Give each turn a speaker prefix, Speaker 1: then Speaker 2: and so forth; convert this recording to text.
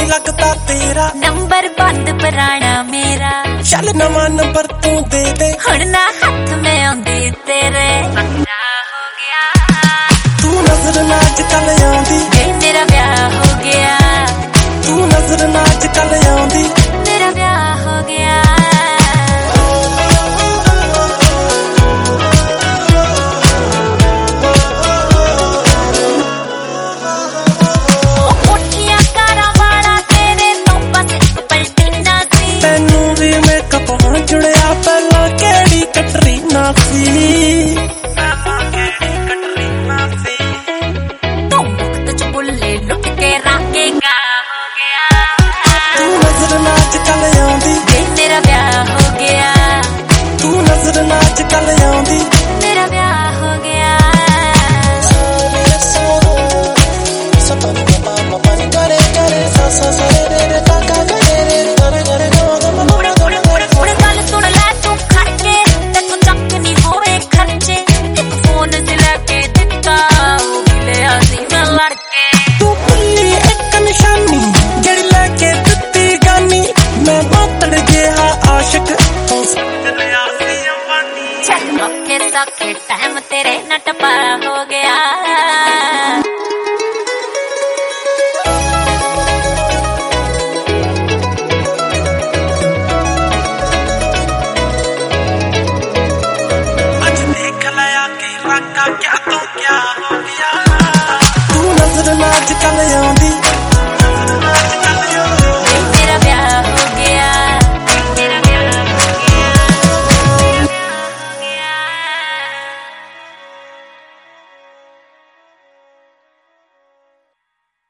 Speaker 1: नहीं लगता तेरा
Speaker 2: नंबर बंद पुराना मेरा
Speaker 1: चल नवा नंबर तू दे दे
Speaker 2: हुण ना हाथ में आंदी तेरे हो गया
Speaker 1: तू नजर ना अजकल आंदी
Speaker 2: मेरा ब्याह हो गया
Speaker 1: तू नजर ना अजकल आंदी
Speaker 2: मेरा ब्याह हो गया
Speaker 1: जुड़िया पहला केड़ी कटरीना सी
Speaker 2: तू मुक्त च बुल्ले लुट के रंगेगा हो गया
Speaker 1: तू नजर ना अजकल आंदी
Speaker 2: मेरा ब्याह हो गया
Speaker 1: तू नजर ना अजकल आंदी
Speaker 2: मेरा ब्याह हो गया के टाइम तेरे नटपा हो गया
Speaker 1: आज देख लिया कि रंगा क्या तो क्या हो गया तू नजर ना अजकल आंदी